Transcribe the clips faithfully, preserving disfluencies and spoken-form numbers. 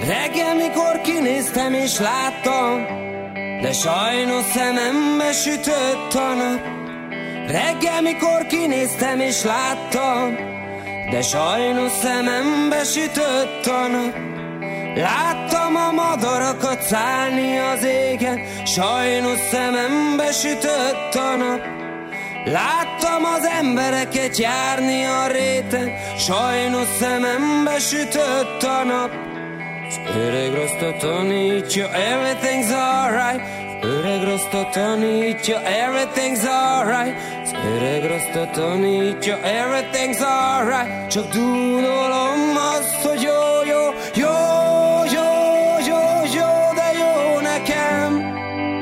Reggel, mikor kinéztem és láttam, de sajnos szemembe sütött a nap. Reggel, mikor kinéztem és láttam, de sajnos szemembe sütött a nap. Láttam a madarakat szállni az égen, sajnos szemembe sütött a nap. Láttam az embereket járni a réten, sajnos szemembe sütött a nap. Az öreg rasta tanítja, everything's alright. Az öreg rasta tanítja, everything's alright. Az öreg rasta tanítja, everything's alright. Csak dúdolom azt, hogy jó, jó, jó, jó, jó, jó, de jó nekem.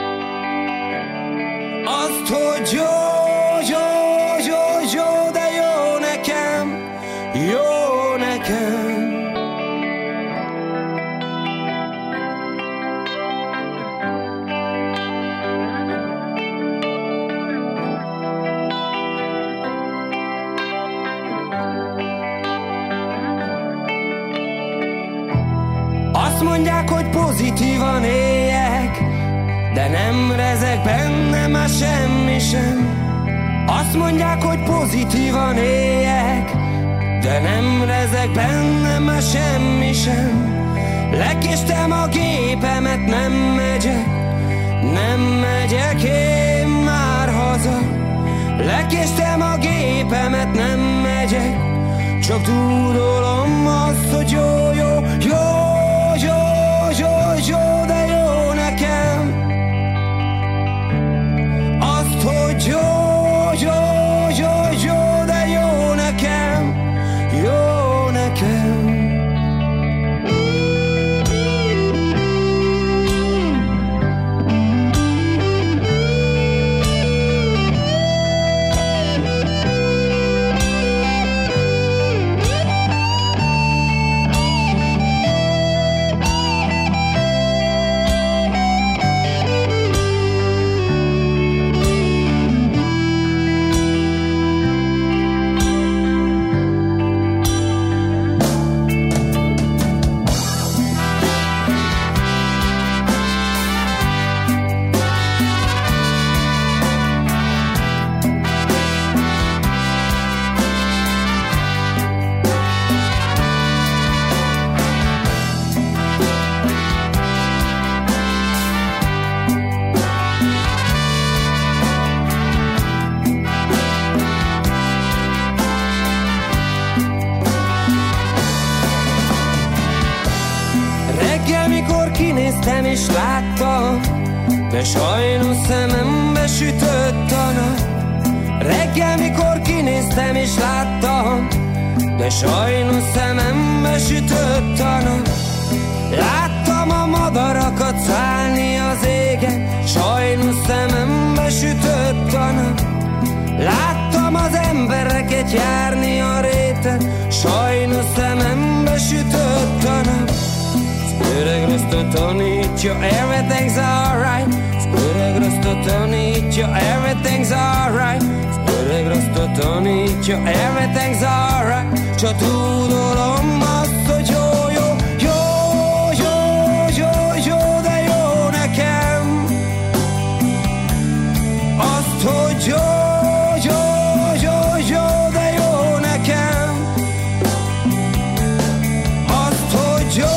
Azt, hogy jó, jó, jó, jó, de jó nekem, jó nekem. Azt mondják, hogy pozitívan éljek, de nem rezeg bennem már semmi sem. Azt mondják, hogy pozitívan éljek, de nem rezeg bennem már semmi sem. Lekéstem a gépemet, nem megyek, nem megyek én már haza. Lekéstem a gépemet, nem megyek, csak dúdolom azt, hogy jó, jó, jó, jó, jó, jó, de jó nekem. Azt, hogy jó, jó, jó, jó, de jó nekem, jó nekem. Kinéztem és láttam, de sajnos szemembe sütött a nap. Reggel, mikor kinéztem és láttam, de sajnos szemembe sütött a nap. Láttam a madarakat szállni az égen, sajnos szemembe sütött a nap. Láttam az embereket járni a réten, sajnos szemembe sütött a nap. Öreg rasta tanítja, everything's alright. Az öreg rasta tanítja, everything's alright. Az öreg rasta tanítja, everything's alright. Csak tudolom azt, hogy jó, jó, jó, jó, jó, jó, de jó nekem. Azt, hogy jó, jó, jó, jó, de jó nekem. Azt, hogy jó,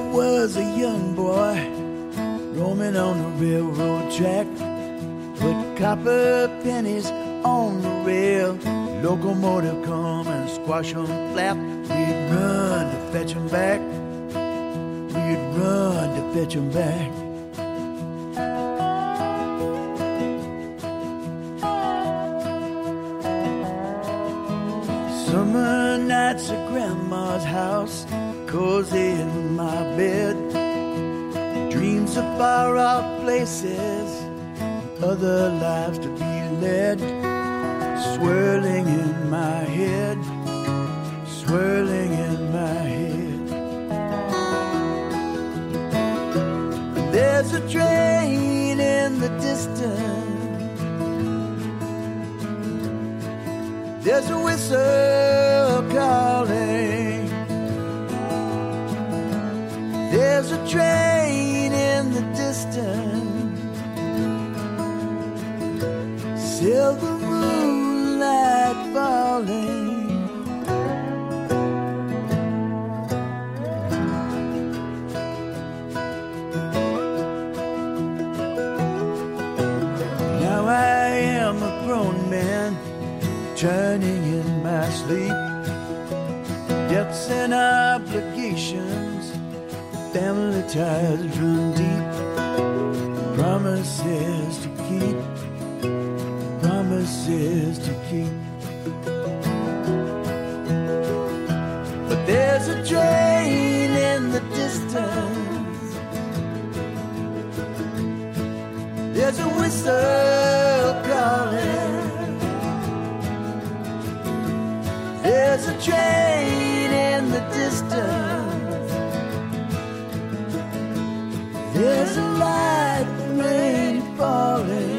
was a young boy roaming on the railroad track, but Copper pennies on the rail, locomotive come and squash them flat. We'd run to fetch them back. We'd run to fetch them back. Summer nights at Grandma's house, cozy in my bed. Dreams of far out places, other lives to be led. Swirling in my head, swirling in my head. There's a train in the distance, there's a whistle calling. There's a train in the distance, silver moonlight falling. Now I am a grown man, turning in my sleep. Debts and obligations, family ties run deep. Promises to keep, promises to keep. But there's a train in the distance, there's a whistle calling. There's a train in the distance, there's a light rain falling.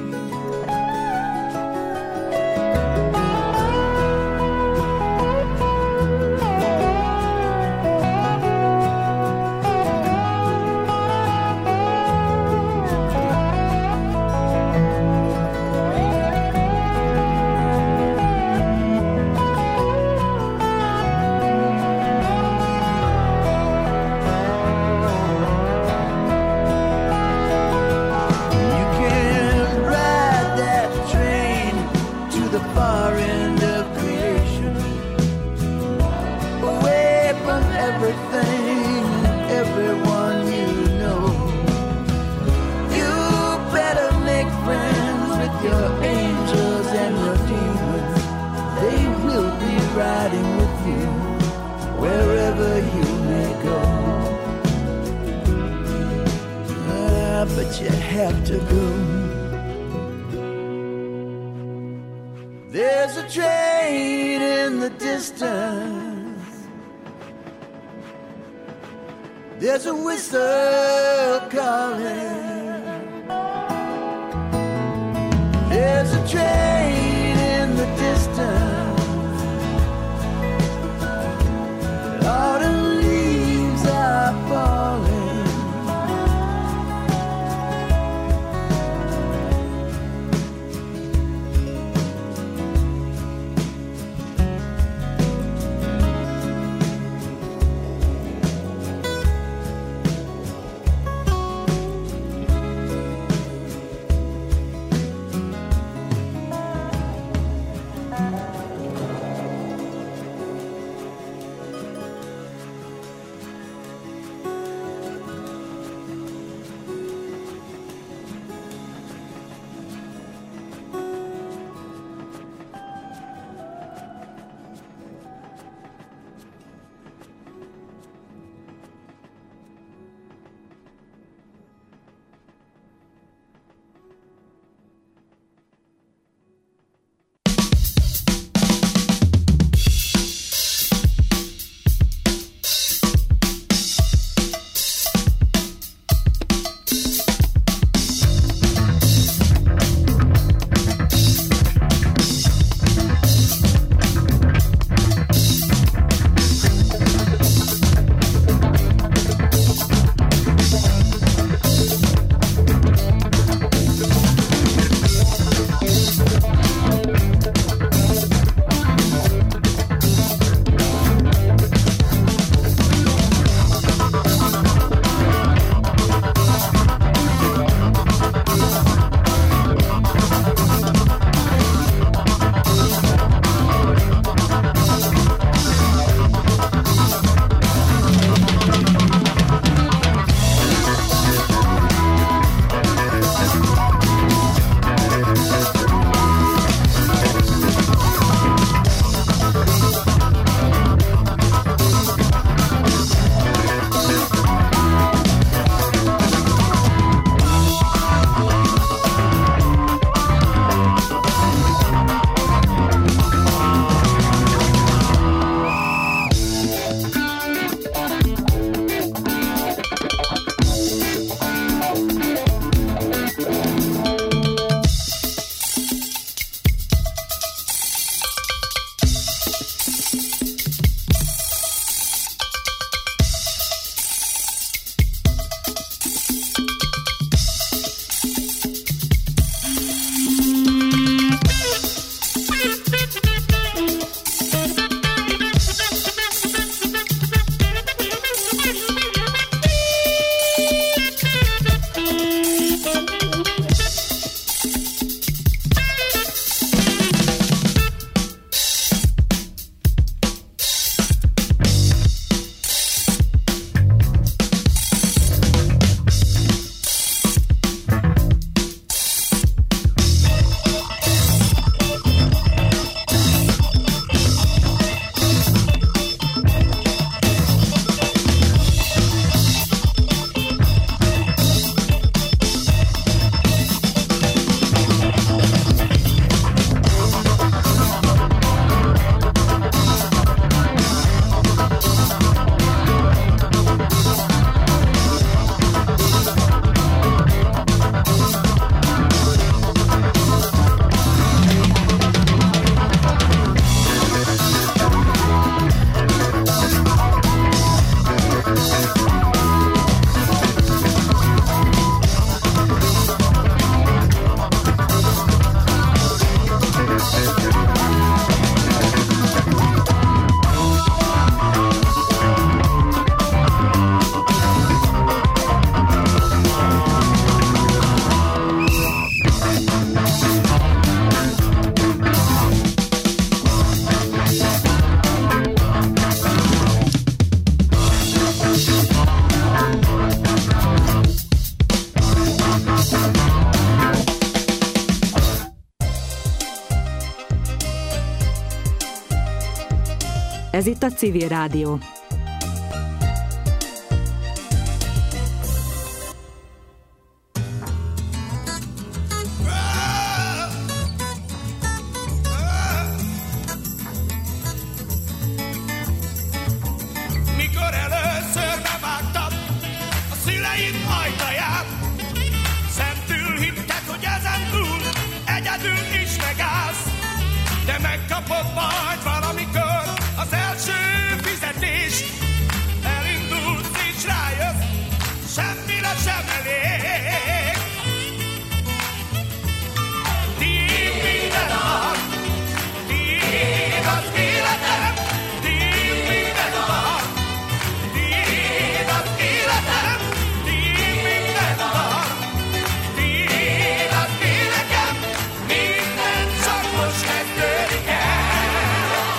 Riding with you wherever you may go. Ah, but you have to go. There's a train in the distance, there's a whistle calling. There's a train in the distance, autumn leaves are falling. Ez itt a Civil Rádió. Mikor először bevágtad a szüleid ajtaját, szentül hitted, hogy ezen túl egyedül is megállsz, de megkapod majd valamikor az első fizetés. Elindulsz és rájössz, semmire sem elég. Tiéd minden van, tiéd az életem, tiéd minden van, tiéd az életem, tiéd minden van, tiéd az életem, minden csak most kezdődik el.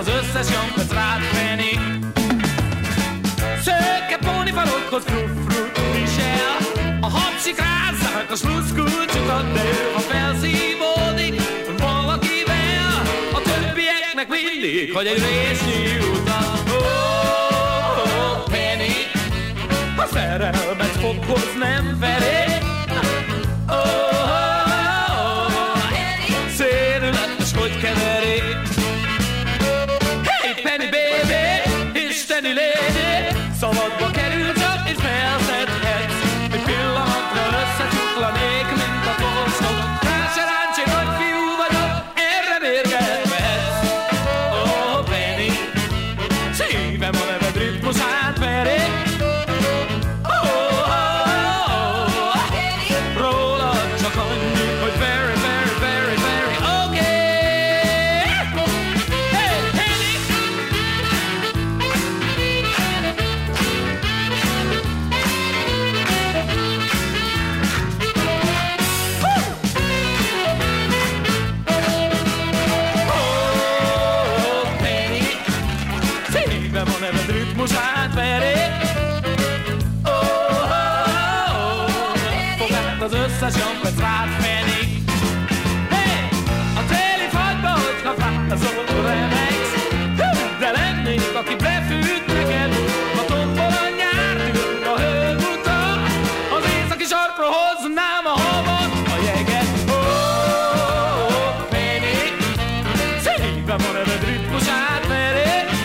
az összes jankot rád Penny. Szőke pónifarokhoz frut-frut visel, a hapsik rázzák a sluszkulcsot ad, de ő, ha felszívódik valakivel, a többieknek mindig, hogy egy résznyi utat. Oh, oh, oh, Penny, a szerelmet foghoz nem veré. Oh, oh, oh, szédületes, hogy keveri. Hey, Penny baby, isteni lény, szabadba kerül csak és felszedhetsz. Egy pillanatra összecsuklanék, mint a postok. Ráseráncsi nagyfiú vagyok, erre mérgelhetsz. Oh, Penny, szívem a neved ritmusát veri. Ritmusát veri. Oh, oh, oh, fogd át az összes jankot rád Penny. Hey, a téli fagyba, hogyha fázol, remegsz. De lennék, aki befűt neked, a tombol a nyár, tűr a hőguta. Az északi sarkról hoznám a havat, a jeget. Oh, oh, oh, Penny, szívem a neved ritmusát veri.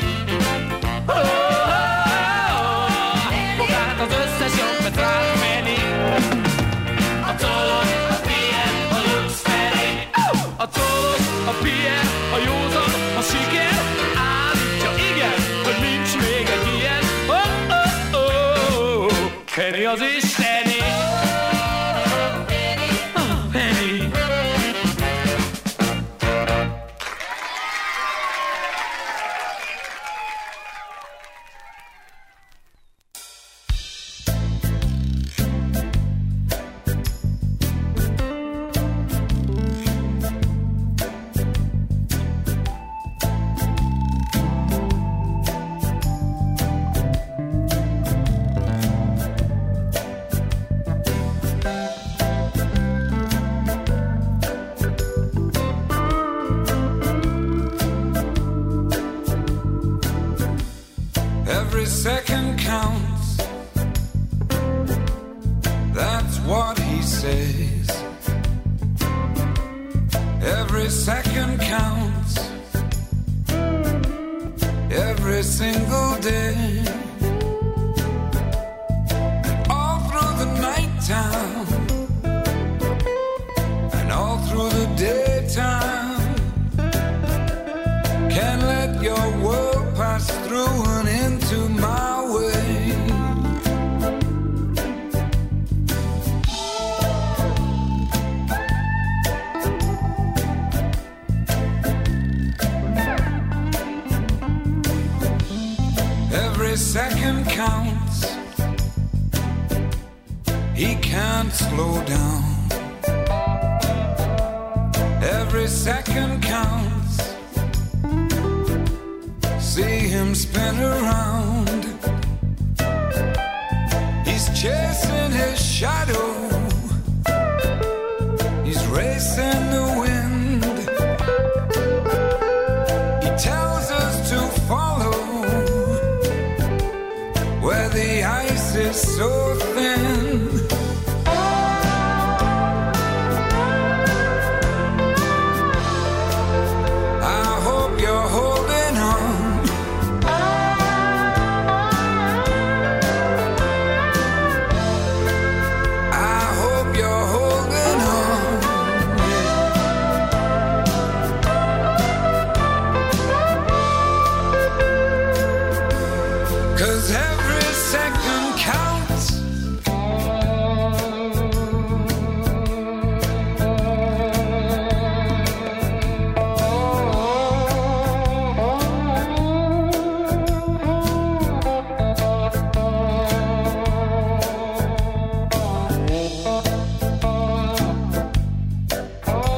A tolos, a pier, a józan, a siker állítja, igen, hogy nincs még egy ilyen. Oh, oh, oh, oh, Penny az isteni. Oh, Penny. Every second counts, that's what he says. Every second counts, every single day. All through the nighttime and all through the daytime. Can't let your world pass through and into my way. Every second counts. He can't slow down. Every second counts. See him spin around. He's chasing his shadow. He's racing the wind. He tells us to follow where the ice is so